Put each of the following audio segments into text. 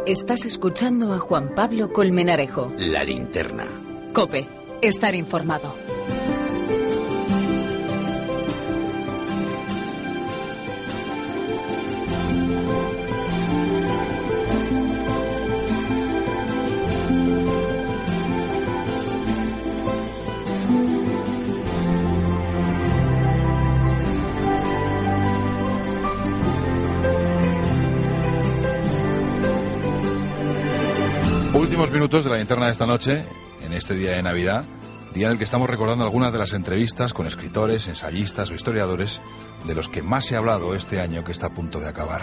Estás escuchando a Juan Pablo Colmenarejo. La Linterna. COPE. Estar informado. Últimos minutos de la linterna de esta noche, en este día de Navidad, día en el que estamos recordando algunas de las entrevistas con escritores, ensayistas o historiadores de los que más se ha hablado este año que está a punto de acabar.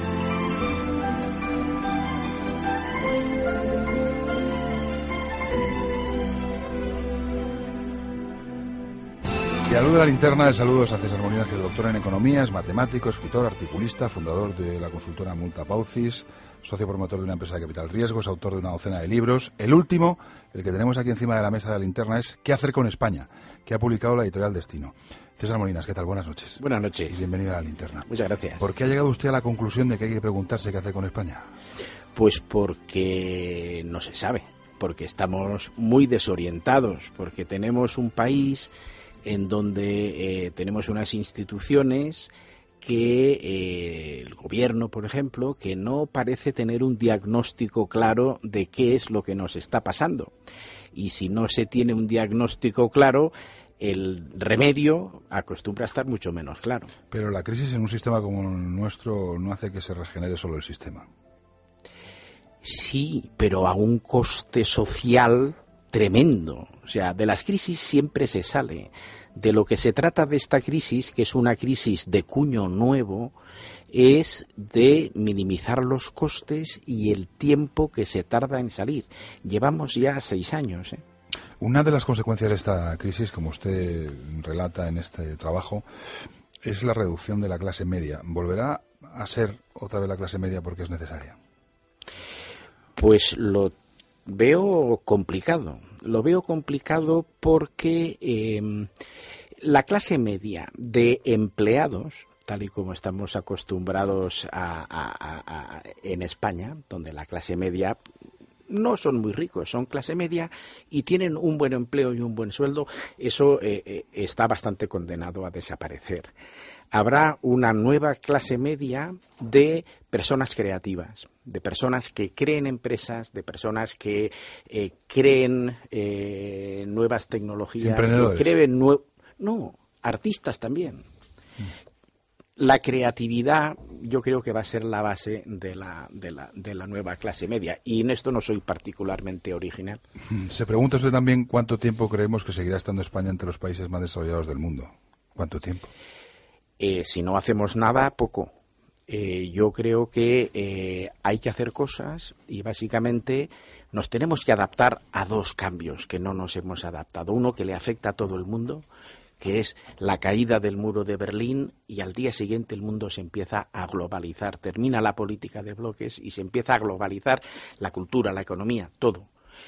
Y a luz de la linterna, de saludos a César Molina, que es doctor en economía, es matemático, escritor, articulista, fundador de la consultora Multapaucis, socio promotor de una empresa de capital riesgo, es autor de una docena de libros. El último, el que tenemos aquí encima de la mesa de la linterna, es ¿Qué hacer con España?, que ha publicado la editorial Destino. César Molinas, ¿qué tal? Buenas noches. Buenas noches. Y bienvenido a la linterna. Muchas gracias. ¿Por qué ha llegado usted a la conclusión de que hay que preguntarse qué hacer con España? Pues porque no se sabe, porque estamos muy desorientados, porque tenemos un país en donde tenemos unas instituciones que el gobierno, por ejemplo, que no parece tener un diagnóstico claro de qué es lo que nos está pasando. Y si no se tiene un diagnóstico claro, el remedio acostumbra a estar mucho menos claro. Pero la crisis en un sistema como el nuestro no hace que se regenere solo el sistema. Sí, pero a un coste social tremendo. O sea, de las crisis siempre se sale. De lo que se trata de esta crisis, que es una crisis de cuño nuevo, es de minimizar los costes y el tiempo que se tarda en salir. Llevamos ya 6 años. Una de las consecuencias de esta crisis, como usted relata en este trabajo, es la reducción de la clase media. ¿Volverá a ser otra vez la clase media porque es necesaria? Pues lo veo complicado. Lo veo complicado porque la clase media de empleados, tal y como estamos acostumbrados en España, donde la clase media no son muy ricos, son clase media y tienen un buen empleo y un buen sueldo, eso está bastante condenado a desaparecer. Habrá una nueva clase media de personas creativas, de personas que creen empresas, de personas que creen nuevas tecnologías, emprendedores. que creen artistas también. La creatividad yo creo que va a ser la base de la nueva clase media, y en esto no soy particularmente original. Se pregunta usted también cuánto tiempo creemos que seguirá estando España entre los países más desarrollados del mundo. ¿Cuánto tiempo? Si no hacemos nada, poco. Yo creo que hay que hacer cosas y básicamente nos tenemos que adaptar a 2 cambios que no nos hemos adaptado. Uno que le afecta a todo el mundo, que es la caída del muro de Berlín, y al día siguiente el mundo se empieza a globalizar. Termina la política de bloques y se empieza a globalizar la cultura, la economía, todo.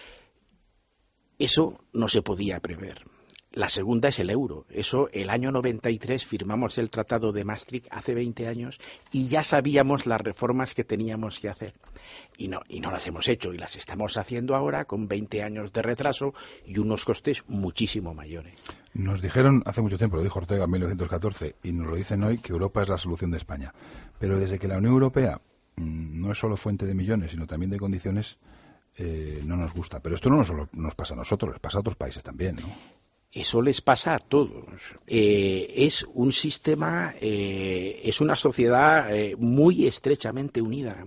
Eso no se podía prever. La segunda es el euro. Eso, el año 93 firmamos el Tratado de Maastricht, hace 20 años, y ya sabíamos las reformas que teníamos que hacer. Y no las hemos hecho, y las estamos haciendo ahora con 20 años de retraso y unos costes muchísimo mayores. Nos dijeron hace mucho tiempo, lo dijo Ortega en 1914, y nos lo dicen hoy, que Europa es la solución de España. Pero desde que la Unión Europea no es solo fuente de millones, sino también de condiciones, no nos gusta. Pero esto no solo nos pasa a nosotros, les pasa a otros países también, ¿no? Eso les pasa a todos. Es un sistema, es una sociedad muy estrechamente unida,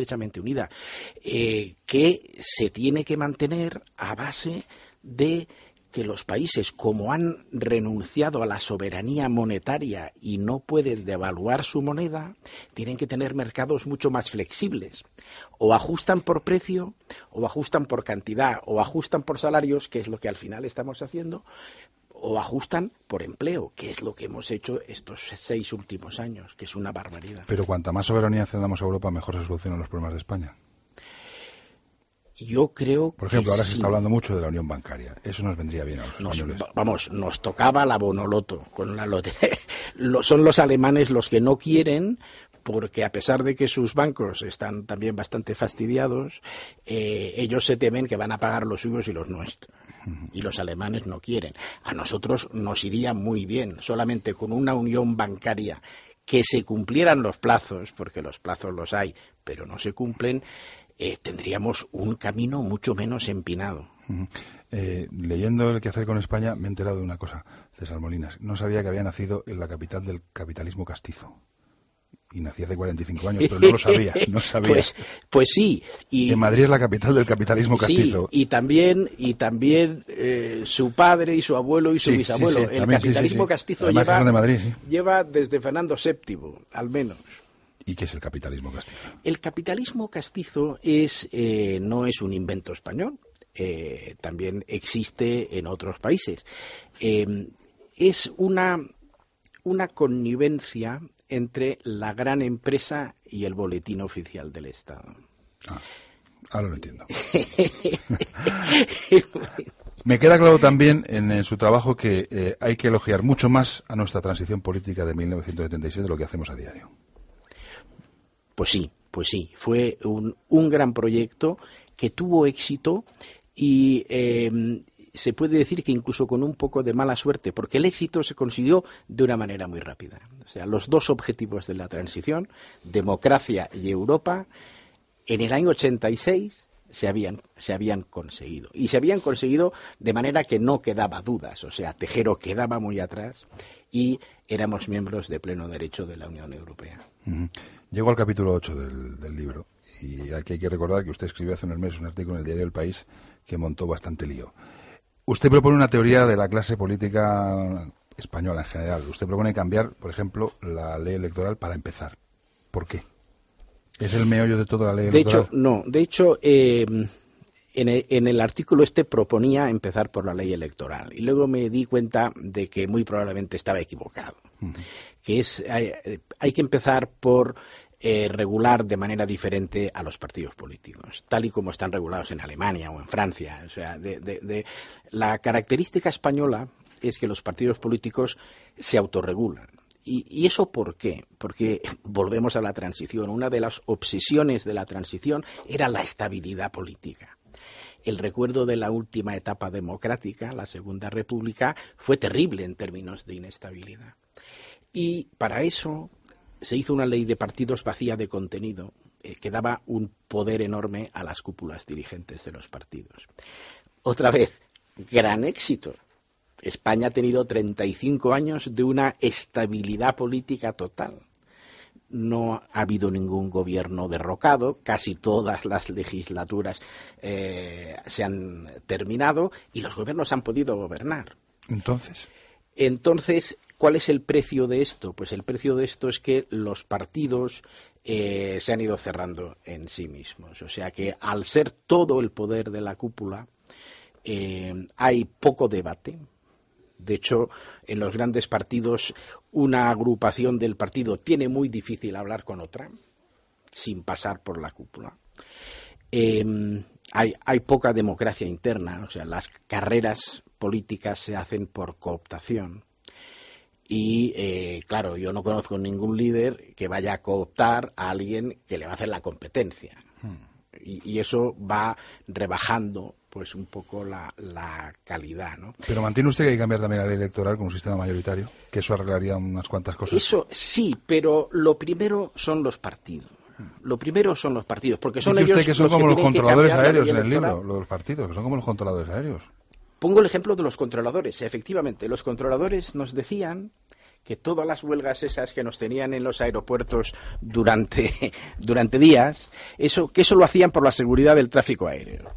que se tiene que mantener a base de que los países, como han renunciado a la soberanía monetaria y no pueden devaluar su moneda, tienen que tener mercados mucho más flexibles. O ajustan por precio, o ajustan por cantidad, o ajustan por salarios, que es lo que al final estamos haciendo, o ajustan por empleo, que es lo que hemos hecho estos 6 últimos años, que es una barbaridad. Pero cuanta más soberanía cedamos a Europa, mejor se solucionan los problemas de España. Yo creo Por ejemplo, que ahora se está hablando mucho de la unión bancaria. Eso nos vendría bien a los españoles. Nos tocaba la Bonoloto. Son los alemanes los que no quieren, porque a pesar de que sus bancos están también bastante fastidiados, ellos se temen que van a pagar los suyos y los nuestros. Y los alemanes no quieren. A nosotros nos iría muy bien, solamente con una unión bancaria que se cumplieran los plazos, porque los plazos los hay, pero no se cumplen, tendríamos un camino mucho menos empinado. Leyendo El quehacer con España me he enterado de una cosa, César Molinas. No sabía que había nacido en la capital del capitalismo castizo. Y nací hace 45 años, pero no lo sabía, no sabía. Pues sí. Y en Madrid es la capital del capitalismo castizo. Sí, y también su padre y su abuelo y su bisabuelo. Sí, el capitalismo castizo lleva desde Fernando VII, al menos. ¿Y qué es el capitalismo castizo? El capitalismo castizo no es un invento español, también existe en otros países. Es una connivencia entre la gran empresa y el boletín oficial del Estado. Ahora lo entiendo. Me queda claro también en su trabajo que hay que elogiar mucho más a nuestra transición política de 1976 de lo que hacemos a diario. Pues sí. Fue un gran proyecto que tuvo éxito y se puede decir que incluso con un poco de mala suerte, porque el éxito se consiguió de una manera muy rápida. O sea, los dos objetivos de la transición, democracia y Europa, en el año 86 se habían conseguido. Y se habían conseguido de manera que no quedaba dudas. O sea, Tejero quedaba muy atrás y éramos miembros de pleno derecho de la Unión Europea. Llego al capítulo 8 del libro. Y aquí hay que recordar que usted escribió hace unos meses un artículo en el diario El País que montó bastante lío. Usted propone una teoría de la clase política española en general. Usted propone cambiar, por ejemplo, la ley electoral para empezar. ¿Por qué? ¿Es el meollo de toda la ley electoral? De hecho, en el artículo proponía empezar por la ley electoral. Y luego me di cuenta de que muy probablemente estaba equivocado. Que hay que empezar por regular de manera diferente a los partidos políticos, tal y como están regulados en Alemania o en Francia. O sea, la característica española es que los partidos políticos se autorregulan. ¿Y eso por qué? Porque volvemos a la transición. Una de las obsesiones de la transición era la estabilidad política. El recuerdo de la última etapa democrática, la Segunda República, fue terrible en términos de inestabilidad. Y para eso se hizo una ley de partidos vacía de contenido que daba un poder enorme a las cúpulas dirigentes de los partidos. Otra vez, gran éxito. España ha tenido 35 años de una estabilidad política total. No ha habido ningún gobierno derrocado, casi todas las legislaturas se han terminado y los gobiernos han podido gobernar. Entonces, ¿cuál es el precio de esto? Pues el precio de esto es que los partidos se han ido cerrando en sí mismos. O sea que al ser todo el poder de la cúpula, hay poco debate. De hecho, en los grandes partidos, una agrupación del partido tiene muy difícil hablar con otra, sin pasar por la cúpula. Hay poca democracia interna, o sea, las carreras políticas se hacen por cooptación. Y, claro, yo no conozco ningún líder que vaya a cooptar a alguien que le va a hacer la competencia. Y eso va rebajando pues un poco la calidad, ¿no? Pero ¿mantiene usted que hay que cambiar también la ley electoral con un sistema mayoritario? ¿Que eso arreglaría unas cuantas cosas? Eso sí, pero lo primero son los partidos. Porque son ellos usted que son como los controladores aéreos en el libro, los partidos, que son como los controladores aéreos. Pongo el ejemplo de los controladores. Efectivamente, los controladores nos decían que todas las huelgas esas que nos tenían en los aeropuertos durante días, que eso lo hacían por la seguridad del tráfico aéreo.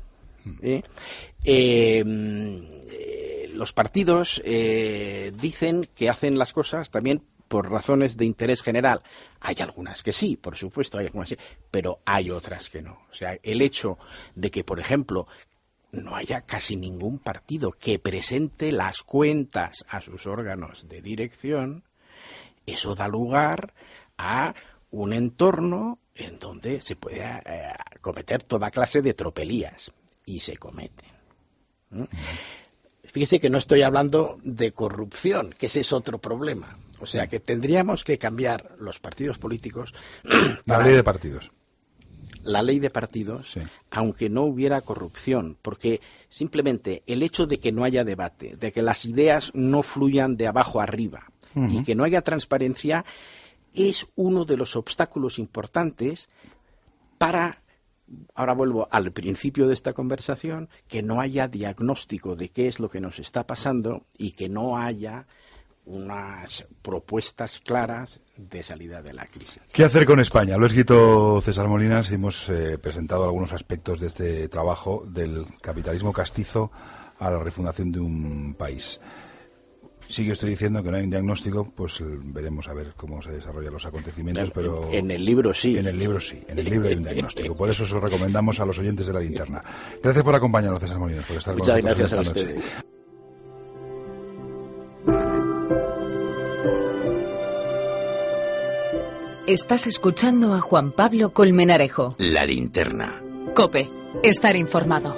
Los partidos dicen que hacen las cosas también por razones de interés general. Hay algunas que sí, por supuesto, pero hay otras que no. O sea, el hecho de que, por ejemplo, no haya casi ningún partido que presente las cuentas a sus órganos de dirección, eso da lugar a un entorno en donde se puede cometer toda clase de tropelías, y se cometen. Fíjese que no estoy hablando de corrupción, que ese es otro problema. O sea, que tendríamos que cambiar los partidos políticos. La ley de partidos. La ley de partidos, Sí. aunque no hubiera corrupción, porque simplemente el hecho de que no haya debate, de que las ideas no fluyan de abajo arriba y que no haya transparencia, es uno de los obstáculos importantes para, ahora vuelvo al principio de esta conversación, que no haya diagnóstico de qué es lo que nos está pasando y que no haya unas propuestas claras de salida de la crisis. ¿Qué hacer con España? Lo ha escrito César Molinas y hemos presentado algunos aspectos de este trabajo del capitalismo castizo a la refundación de un país. Sí que estoy diciendo que no hay un diagnóstico, pues veremos a ver cómo se desarrollan los acontecimientos, pero... En el libro sí. En el libro sí, en el libro hay un diagnóstico. Por eso se lo recomendamos a los oyentes de La Linterna. Gracias por acompañarnos, César Molinas, por estar Muchas con nosotros gracias a esta noche. ustedes. Estás escuchando a Juan Pablo Colmenarejo. La Linterna. COPE. Estar informado.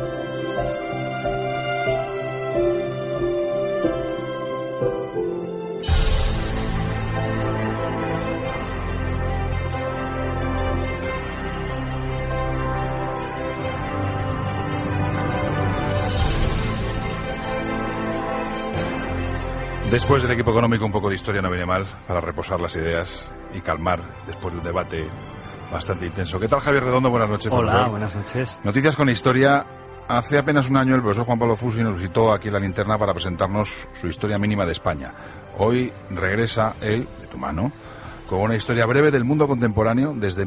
Después del equipo económico, un poco de historia no viene mal para reposar las ideas y calmar después de un debate bastante intenso. ¿Qué tal, Javier Redondo? Buenas noches. Hola, profesor. buenas noches. Noticias con historia. Hace apenas un año el profesor Juan Pablo Fusi nos visitó aquí en La Linterna para presentarnos su historia mínima de España. Hoy regresa él, de tu mano, con una historia breve del mundo contemporáneo desde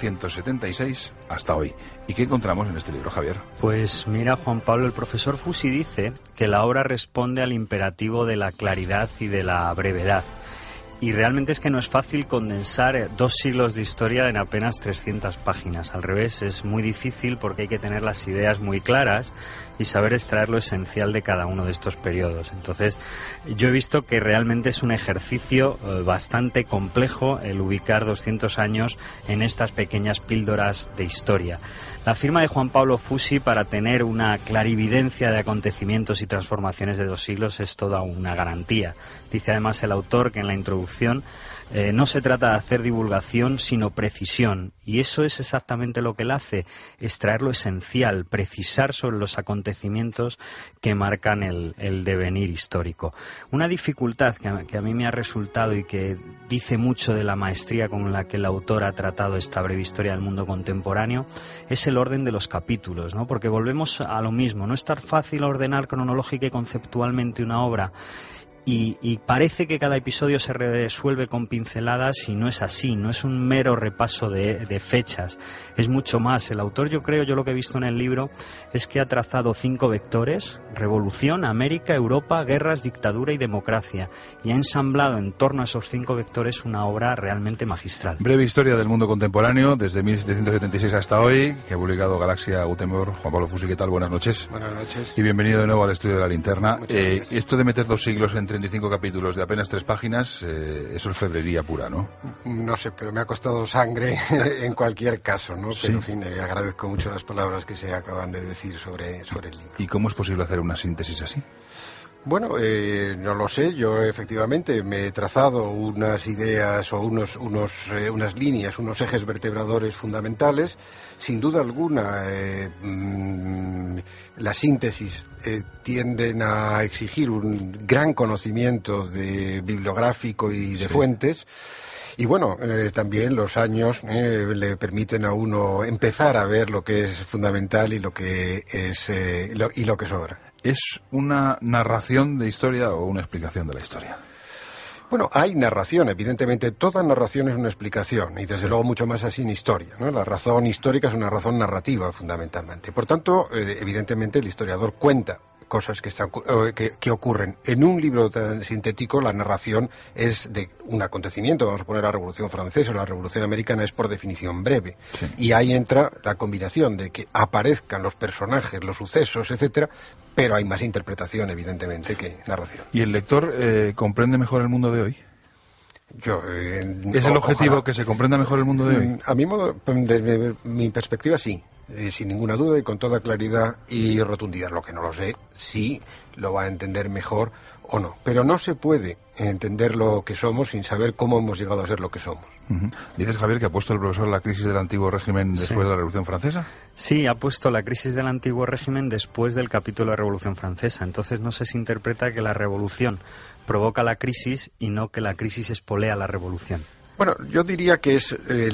1776 hasta hoy. ¿Y qué encontramos en este libro, Javier? Pues mira, Juan Pablo, el profesor Fusi dice que la obra responde al imperativo de la claridad y de la brevedad. Y realmente es que no es fácil condensar 2 siglos de historia en apenas 300 páginas. Al revés, es muy difícil porque hay que tener las ideas muy claras y saber extraer lo esencial de cada uno de estos periodos. Entonces, yo he visto que realmente es un ejercicio bastante complejo el ubicar 200 años en estas pequeñas píldoras de historia. La firma de Juan Pablo Fusi para tener una clarividencia de acontecimientos y transformaciones de 2 siglos es toda una garantía. Dice además el autor que en la introducción no se trata de hacer divulgación, sino precisión. Y eso es exactamente lo que él hace, extraer lo esencial, precisar sobre los acontecimientos que marcan el devenir histórico. Una dificultad que a mí me ha resultado y que dice mucho de la maestría con la que el autor ha tratado esta breve historia del mundo contemporáneo es el orden de los capítulos, ¿no? Porque volvemos a lo mismo, no es tan fácil ordenar cronológica y conceptualmente una obra. Y parece que cada episodio se resuelve con pinceladas y no es así, no es un mero repaso de fechas, es mucho más. El autor, yo lo que he visto en el libro es que ha trazado 5 vectores: revolución, América, Europa, guerras, dictadura y democracia, y ha ensamblado en torno a esos 5 vectores una obra realmente magistral. Breve historia del mundo contemporáneo desde 1776 hasta hoy, que ha publicado Galaxia Gutenberg. Juan Pablo Fusi, ¿qué tal? Buenas noches. Buenas noches. Y bienvenido de nuevo al estudio de La Linterna. Muchas gracias. Esto de meter 2 siglos en 35 capítulos de apenas 3 páginas, eso es febrería pura, ¿no? No sé, pero me ha costado sangre en cualquier caso, ¿no? Sí. Pero en fin, agradezco mucho las palabras que se acaban de decir sobre el libro. ¿Y cómo es posible hacer una síntesis así? Bueno, no lo sé. Yo efectivamente me he trazado unas ideas o unas líneas, unos ejes vertebradores fundamentales. Sin duda alguna, la síntesis tienden a exigir un gran conocimiento bibliográfico y de fuentes. Y bueno, también los años le permiten a uno empezar a ver lo que es fundamental y lo que es y lo que sobra. ¿Es una narración de historia o una explicación de la historia? Bueno, hay narración, evidentemente toda narración es una explicación y desde luego mucho más así en historia, ¿no? La razón histórica es una razón narrativa fundamentalmente. Por tanto, evidentemente el historiador cuenta cosas que ocurren. En un libro tan sintético, la narración es de un acontecimiento, vamos a poner la Revolución Francesa o la Revolución Americana, es por definición breve. Sí. Y ahí entra la combinación de que aparezcan los personajes, los sucesos, etcétera, pero hay más interpretación, evidentemente, que narración. ¿Y el lector comprende mejor el mundo de hoy? ¿Es el objetivo, ojalá, que se comprenda mejor el mundo de hoy? A mi modo, desde mi perspectiva, sí. sin ninguna duda y con toda claridad y rotundidad. Lo que no lo sé, si lo va a entender mejor o no. Pero no se puede entender lo que somos sin saber cómo hemos llegado a ser lo que somos. Dices, Javier, que ha puesto el profesor la crisis del antiguo régimen después de la Revolución Francesa. Sí, ha puesto la crisis del antiguo régimen después del capítulo de la Revolución Francesa. Entonces no se interpreta que la revolución provoca la crisis y no que la crisis espolea la revolución. Bueno, yo diría que es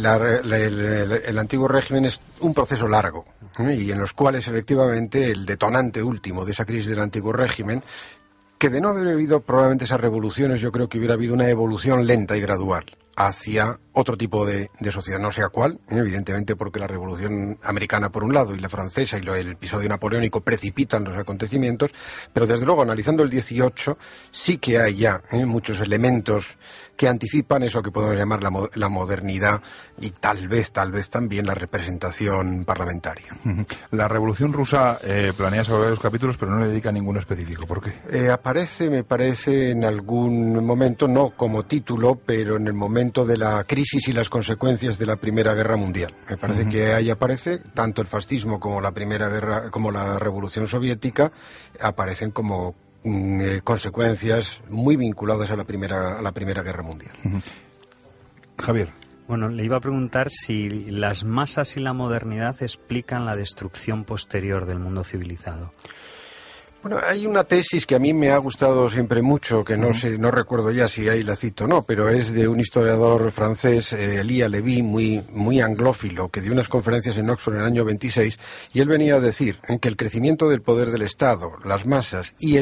el antiguo régimen es un proceso largo, y en los cuales efectivamente el detonante último de esa crisis del antiguo régimen, que de no haber habido probablemente esas revoluciones, yo creo que hubiera habido una evolución lenta y gradual hacia otro tipo de sociedad, no sé a cuál, evidentemente porque la Revolución Americana por un lado y la francesa y el episodio napoleónico precipitan los acontecimientos, pero desde luego analizando el 18 sí que hay ya muchos elementos que anticipan eso que podemos llamar la modernidad y tal vez también la representación parlamentaria. La Revolución Rusa planea sobre varios capítulos, pero no le dedica ninguno específico. ¿Por qué? Aparece, me parece, en algún momento, no como título, pero en el momento de la crisis y las consecuencias de la Primera Guerra Mundial. Me parece que ahí aparece tanto el fascismo como la Primera Guerra, como la Revolución Soviética, aparecen como consecuencias muy vinculadas a la Primera Guerra Mundial. Javier. Bueno, le iba a preguntar si las masas y la modernidad explican la destrucción posterior del mundo civilizado. Bueno, hay una tesis que a mí me ha gustado siempre mucho, que no recuerdo ya si ahí la cito o no, pero es de un historiador francés, Elia Levy, muy anglófilo, que dio unas conferencias en Oxford en el año 26, y él venía a decir que el crecimiento del poder del Estado, las masas y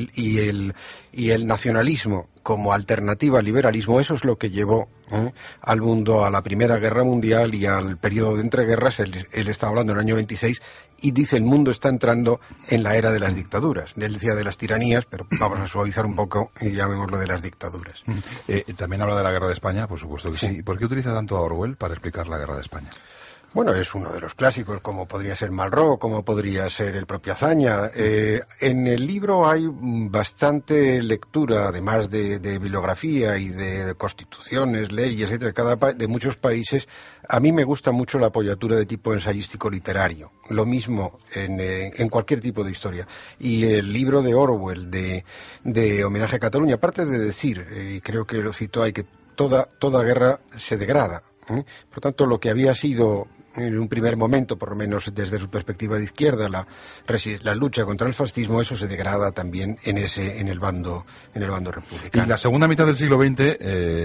el nacionalismo como alternativa al liberalismo, eso es lo que llevó al mundo a la Primera Guerra Mundial y al periodo de entreguerras. Él está hablando en el año 26 y dice el mundo está entrando en la era de las dictaduras. Él decía de las tiranías, pero vamos a suavizar un poco y llamémoslo de las dictaduras. También habla de la Guerra de España, por supuesto que sí. ¿Por qué utiliza tanto a Orwell para explicar la Guerra de España? Bueno, es uno de los clásicos, como podría ser Malraux, como podría ser el propio Azaña. En el libro hay bastante lectura, además de bibliografía y de constituciones, leyes, etcétera, de muchos países. A mí me gusta mucho la apoyatura de tipo ensayístico literario. Lo mismo en cualquier tipo de historia. Y el libro de Orwell, de Homenaje a Cataluña, aparte de decir, y creo que lo citó ahí, que toda guerra se degrada. Por tanto, lo que había sido en un primer momento, por lo menos desde su perspectiva de izquierda, la lucha contra el fascismo, eso se degrada también en el bando republicano. Y la segunda mitad del siglo XX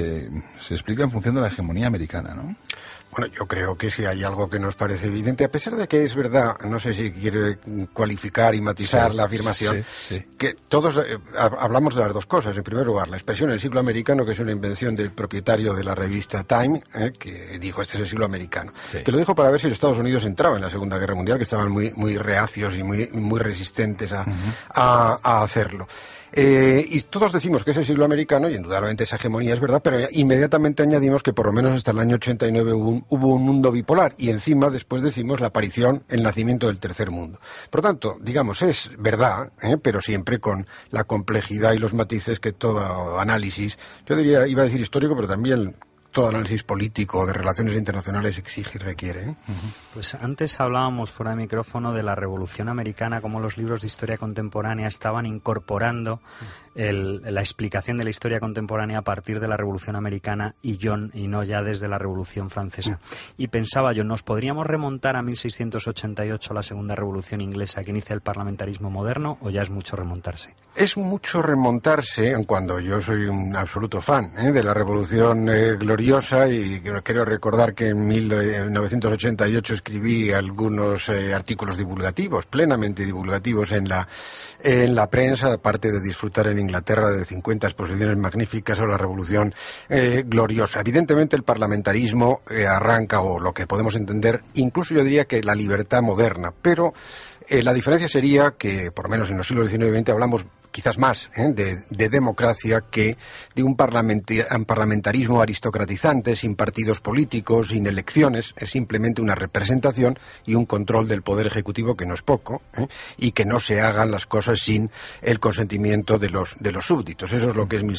se explica en función de la hegemonía americana, ¿no? Bueno, yo creo que si hay algo que nos parece evidente, a pesar de que es verdad, no sé si quiere cualificar y matizar la afirmación, que todos hablamos de las dos cosas. En primer lugar, la expresión el siglo americano, que es una invención del propietario de la revista Time, que dijo este es el siglo americano, que lo dijo para ver si los Estados Unidos entraban en la Segunda Guerra Mundial, que estaban muy reacios y muy resistentes a hacerlo. Y todos decimos que es el siglo americano, y indudablemente esa hegemonía es verdad, pero inmediatamente añadimos que por lo menos hasta el año 89 hubo un mundo bipolar, y encima después decimos la aparición, el nacimiento del tercer mundo. Por lo tanto, digamos, es verdad, pero siempre con la complejidad y los matices que todo análisis, yo diría, iba a decir histórico, pero también todo análisis político de relaciones internacionales exige y requiere. Pues antes hablábamos fuera de micrófono de la Revolución Americana, cómo los libros de historia contemporánea estaban incorporando la explicación de la historia contemporánea a partir de la Revolución Americana y no ya desde la Revolución Francesa. Y pensaba yo, ¿nos podríamos remontar a 1688, a la Segunda Revolución Inglesa, que inicia el parlamentarismo moderno, o ya es mucho remontarse? Es mucho remontarse, cuando yo soy un absoluto fan de la Revolución gloriosa, y quiero recordar que en 1988 escribí algunos artículos divulgativos, plenamente divulgativos en la prensa, aparte de disfrutar en Inglaterra de 50 exposiciones magníficas sobre la Revolución gloriosa. Evidentemente el parlamentarismo arranca, o lo que podemos entender, incluso yo diría que la libertad moderna, pero la diferencia sería que, por lo menos en los siglos XIX y XX, hablamos quizás más de democracia que de un parlamentarismo aristocratizante, sin partidos políticos, sin elecciones. Es simplemente una representación y un control del poder ejecutivo, que no es poco, y que no se hagan las cosas sin el consentimiento de los súbditos. Eso es lo que es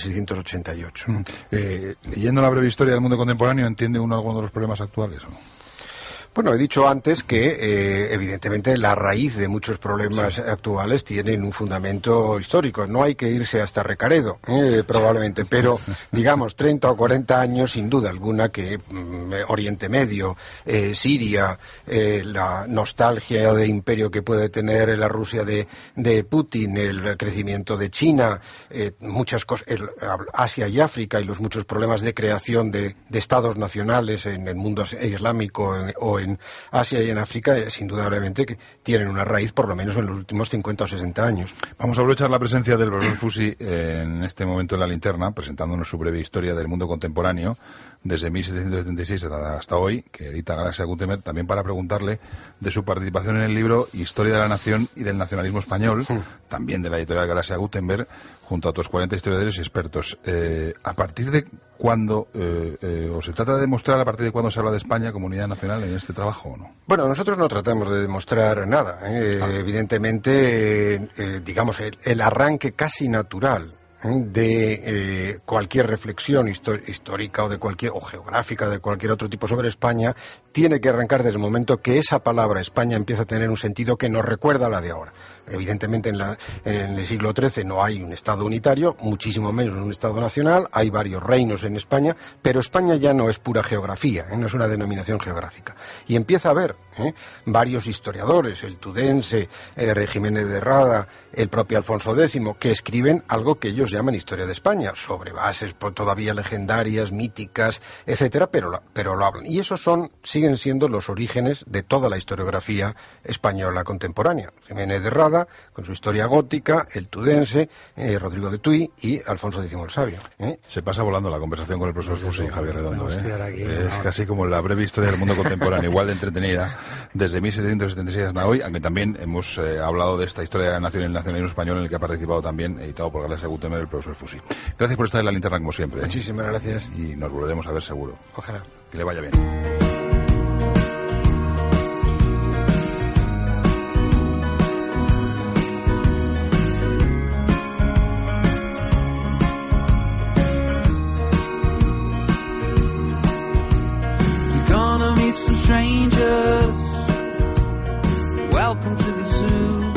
1688. Leyendo la breve historia del mundo contemporáneo, ¿entiende uno alguno de los problemas actuales o no? Bueno, he dicho antes que evidentemente la raíz de muchos problemas actuales tienen un fundamento histórico. No hay que irse hasta Recaredo, probablemente, pero digamos 30 o 40 años sin duda alguna que Oriente Medio, Siria, la nostalgia de imperio que puede tener la Rusia de Putin, el crecimiento de China, muchas cosas, Asia y África y los muchos problemas de creación de estados nacionales en el mundo islámico o en Asia y en África, indudablemente que tienen una raíz por lo menos en los últimos 50 o 60 años. Vamos a aprovechar la presencia del profesor Fusi en este momento en la linterna, presentándonos su breve historia del mundo contemporáneo desde 1776 hasta hoy, que edita Galaxia Gutenberg, también para preguntarle de su participación en el libro Historia de la Nación y del Nacionalismo Español, también de la editorial Galaxia Gutenberg, junto a otros 40 historiadores y expertos. ¿A partir de cuándo, o se trata de demostrar a partir de cuándo se habla de España como unidad nacional en este trabajo o no? Bueno, nosotros no tratamos de demostrar nada. Evidentemente, digamos, el arranque casi natural de cualquier reflexión histórica o geográfica de cualquier otro tipo sobre España tiene que arrancar desde el momento que esa palabra España empieza a tener un sentido que nos recuerda a la de ahora. Evidentemente en el siglo XIII no hay un Estado unitario, muchísimo menos un Estado nacional, hay varios reinos en España, pero España ya no es pura geografía, no es una denominación geográfica. Y empieza a haber varios historiadores, el Tudense, Jiménez de Rada, el propio Alfonso X, que escriben algo que ellos llaman Historia de España, sobre bases todavía legendarias, míticas, etcétera, pero lo hablan. Y esos siguen siendo los orígenes de toda la historiografía española contemporánea. Jiménez de Rada, con su historia gótica, el Tudense, Rodrigo de Tuy y Alfonso X el Sabio. Se pasa volando la conversación con el profesor Fusi y Javier Redondo. Es casi como la breve historia del mundo contemporáneo, igual de entretenida, desde 1776 hasta hoy, aunque también hemos hablado de esta historia de la nación y el nacionalismo español, en el que ha participado también, editado por Galaxia Gutenberg, el profesor Fusi. Gracias por estar en la linterna como siempre. Muchísimas gracias. Y nos volveremos a ver seguro. Ojalá. Que le vaya bien. Some strangers, welcome to the zoo.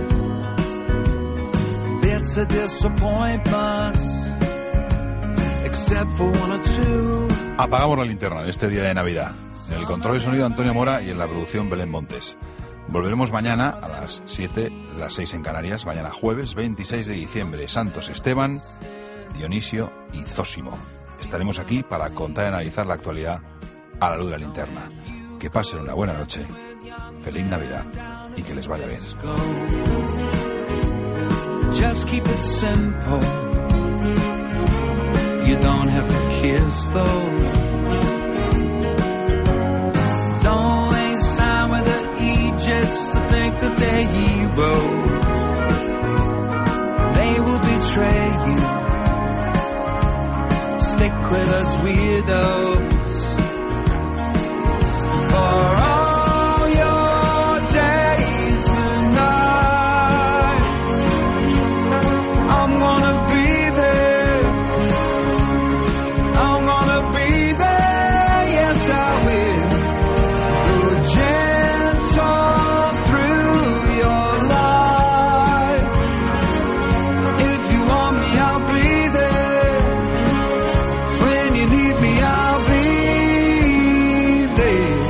Bits of disappointment, except for one or two. Apagamos la linterna en este día de Navidad. En el control de sonido Antonio Mora y en la producción Belén Montes. Volveremos mañana a las 7, las 6 en Canarias, mañana jueves 26 de diciembre. Santos Esteban, Dionisio y Zósimo. Estaremos aquí para contar y analizar la actualidad a la luz de la linterna. Que pasen una buena noche, feliz Navidad y que les vaya bien. Just keep it simple. You don't have to kiss though. Don't waste time with the Egypts to think that they're heroes. They will betray you. Stick with us weirdos. For all your days and nights, I'm gonna be there. I'm gonna be there, yes I will. Go gentle through your life. If you want me, I'll be there. When you need me, I'll be there.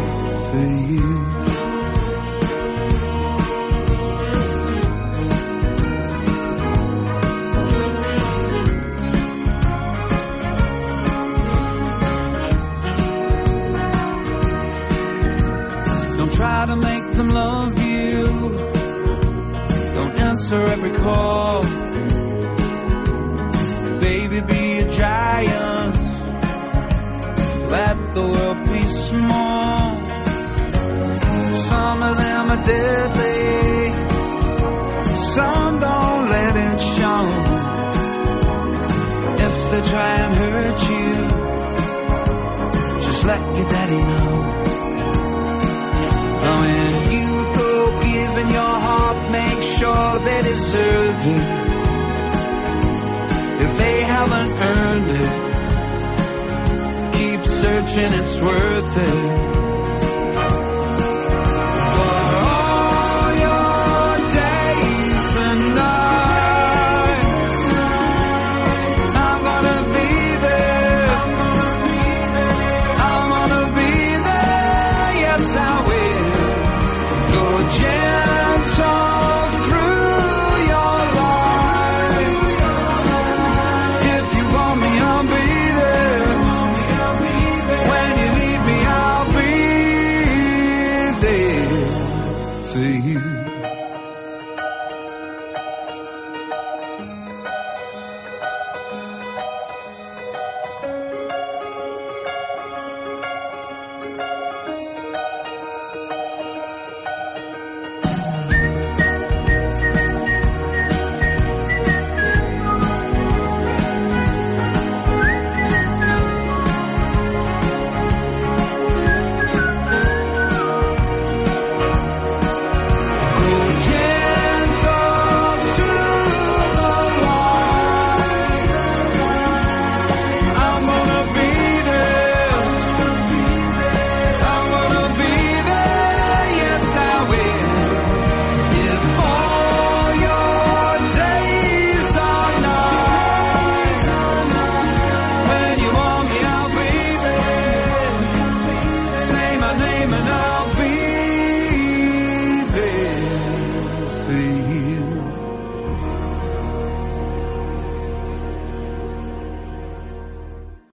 Try to make them love you. Don't answer every call. Baby, be a giant. Let the world be small. Some of them are deadly. Some don't let it show. If they try and hurt you, just let your daddy know. When you go giving your heart, make sure they deserve it. If they haven't earned it, keep searching, it's worth it.